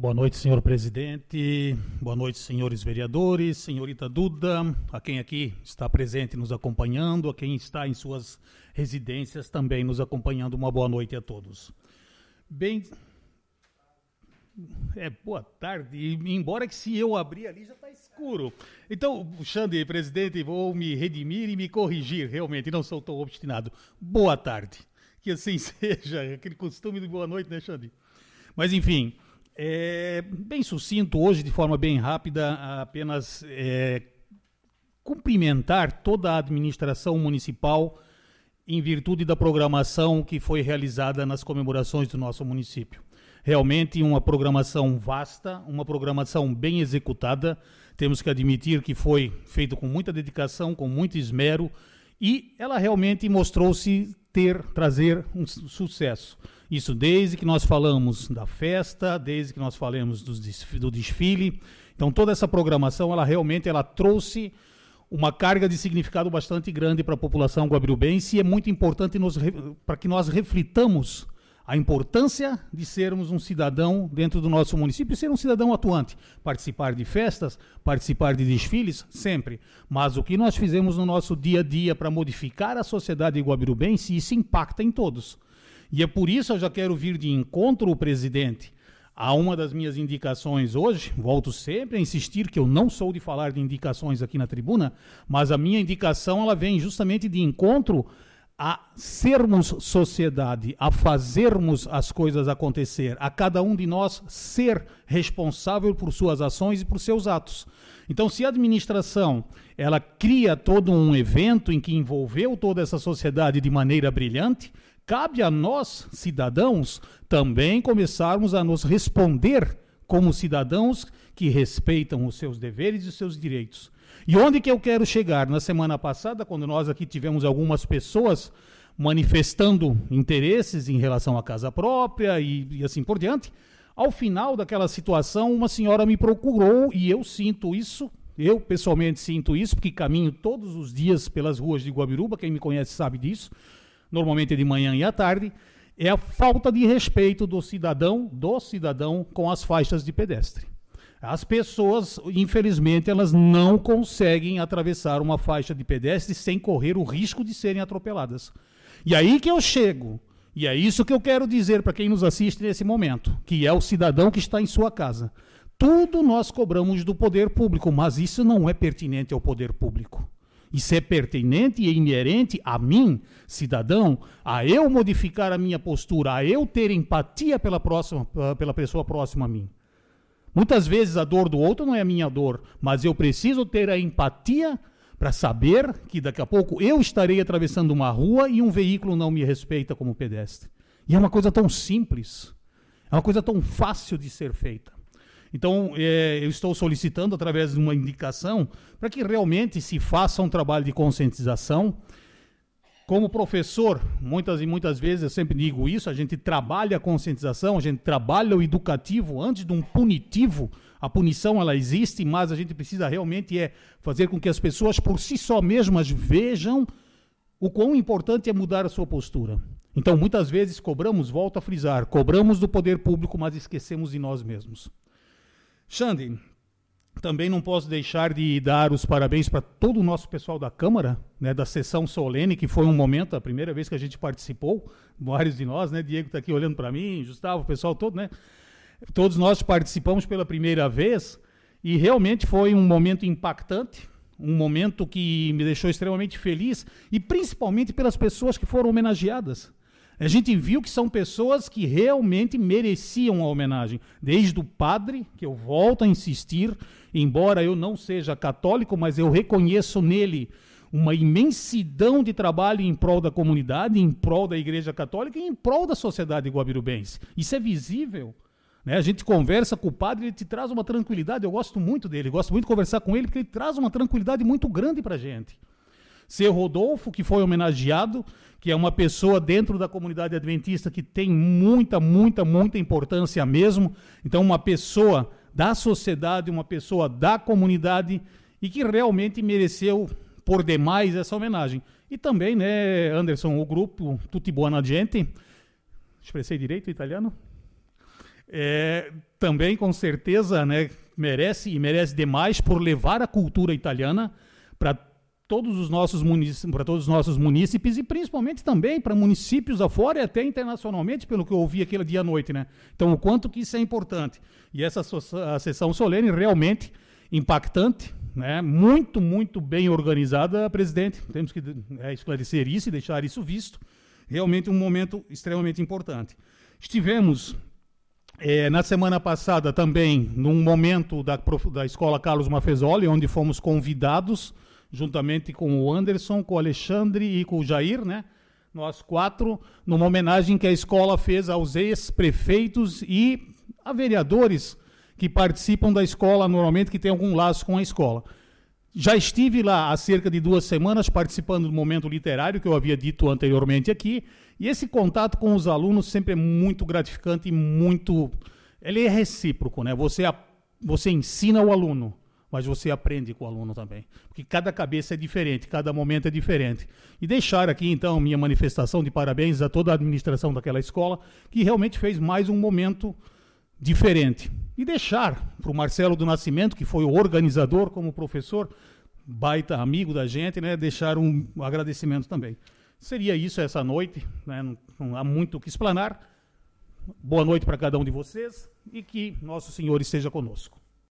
Boa noite, senhor presidente, boa noite, senhores vereadores, senhorita Duda, a quem aqui está presente nos acompanhando, a quem está em suas residências também nos acompanhando, uma boa noite a todos. Bem, boa tarde, e embora que se eu abrir ali já está escuro. Então, Xande, presidente, vou me redimir e me corrigir, realmente, não sou tão obstinado. Boa tarde, que assim seja, aquele costume de boa noite, né, Xande? Mas, enfim... bem sucinto hoje, de forma bem rápida, apenas cumprimentar toda a administração municipal em virtude da programação que foi realizada nas comemorações do nosso município. Realmente uma programação vasta, uma programação bem executada, temos que admitir que foi feito com muita dedicação, com muito esmero, e ela realmente mostrou-se trazer um sucesso. Isso desde que nós falamos da festa, desde que nós falamos do desfile. Então toda essa programação, ela realmente trouxe uma carga de significado bastante grande para a população guabirubense e é muito importante para que nós reflitamos a importância de sermos um cidadão dentro do nosso município e ser um cidadão atuante. Participar de festas, participar de desfiles, sempre. Mas o que nós fizemos no nosso dia a dia para modificar a sociedade guabirubense, isso impacta em todos. E é por isso eu já quero vir de encontro o presidente a uma das minhas indicações hoje. Volto sempre a insistir que eu não sou de falar de indicações aqui na tribuna, mas a minha indicação ela vem justamente de encontro a sermos sociedade, a fazermos as coisas acontecer, a cada um de nós ser responsável por suas ações e por seus atos. Então, se a administração ela cria todo um evento em que envolveu toda essa sociedade de maneira brilhante, cabe a nós, cidadãos, também começarmos a nos responder como cidadãos que respeitam os seus deveres e os seus direitos. E onde que eu quero chegar? Na semana passada, quando nós aqui tivemos algumas pessoas manifestando interesses em relação à casa própria e assim por diante, ao final daquela situação, uma senhora me procurou e eu sinto isso, eu pessoalmente sinto isso, porque caminho todos os dias pelas ruas de Guabiruba, quem me conhece sabe disso, normalmente de manhã e à tarde, é a falta de respeito do cidadão com as faixas de pedestre. As pessoas, infelizmente, elas não conseguem atravessar uma faixa de pedestre sem correr o risco de serem atropeladas. E aí que eu chego, e é isso que eu quero dizer para quem nos assiste nesse momento, que é o cidadão que está em sua casa. Tudo nós cobramos do poder público, mas isso não é pertinente ao poder público. Isso é pertinente e inerente a mim, cidadão, a eu modificar a minha postura, a eu ter empatia pela pessoa próxima a mim. Muitas vezes a dor do outro não é a minha dor, mas eu preciso ter a empatia para saber que daqui a pouco eu estarei atravessando uma rua e um veículo não me respeita como pedestre. E é uma coisa tão simples, é uma coisa tão fácil de ser feita. Então, eu estou solicitando, através de uma indicação, para que realmente se faça um trabalho de conscientização. Como professor, muitas vezes, eu sempre digo isso, a gente trabalha a conscientização, a gente trabalha o educativo antes de um punitivo. A punição, ela existe, mas a gente precisa realmente fazer com que as pessoas, por si só mesmas, vejam o quão importante é mudar a sua postura. Então, muitas vezes, volto a frisar, cobramos do poder público, mas esquecemos de nós mesmos. Xande, também não posso deixar de dar os parabéns para todo o nosso pessoal da Câmara, né, da sessão solene, que foi um momento, a primeira vez que a gente participou, vários de nós, né, Diego está aqui olhando para mim, Gustavo, o pessoal todo, né, todos nós participamos pela primeira vez e realmente foi um momento impactante, um momento que me deixou extremamente feliz e principalmente pelas pessoas que foram homenageadas. A gente viu que são pessoas que realmente mereciam a homenagem. Desde o padre, que eu volto a insistir, embora eu não seja católico, mas eu reconheço nele uma imensidão de trabalho em prol da comunidade, em prol da Igreja Católica e em prol da sociedade guabirubense. Isso é visível. Né? A gente conversa com o padre, ele te traz uma tranquilidade. Eu gosto muito dele, gosto muito de conversar com ele, porque ele traz uma tranquilidade muito grande para a gente. Ser Rodolfo, que foi homenageado, que é uma pessoa dentro da comunidade adventista que tem muita importância mesmo. Então, uma pessoa da sociedade, uma pessoa da comunidade e que realmente mereceu por demais essa homenagem. E também, né, Anderson, o grupo Tutti Buona Gente, expressei direito o italiano? também com certeza, né, merece e merece demais por levar a cultura italiana para todos os nossos munícipes e principalmente também para municípios afora e até internacionalmente, pelo que eu ouvi aquele dia à noite, né? Então, o quanto que isso é importante. E essa a sessão solene realmente impactante, né? Muito, muito bem organizada, presidente. Temos que esclarecer isso e deixar isso visto. Realmente um momento extremamente importante. Estivemos na semana passada também num momento da Escola Carlos Maffesoli, onde fomos convidados juntamente com o Anderson, com o Alexandre e com o Jair, né? Nós 4, numa homenagem que a escola fez aos ex-prefeitos e a vereadores que participam da escola normalmente, que têm algum laço com a escola. Já estive lá há cerca de 2 semanas participando do momento literário, que eu havia dito anteriormente aqui, e esse contato com os alunos sempre é muito gratificante e muito... Ele é recíproco, né? Você ensina o aluno, mas você aprende com o aluno também. Porque cada cabeça é diferente, cada momento é diferente. E deixar aqui, então, minha manifestação de parabéns a toda a administração daquela escola, que realmente fez mais um momento diferente. E deixar para o Marcelo do Nascimento, que foi o organizador como professor, baita amigo da gente, né, deixar um agradecimento também. Seria isso essa noite, né, não há muito o que explanar. Boa noite para cada um de vocês e que Nosso Senhor esteja conosco.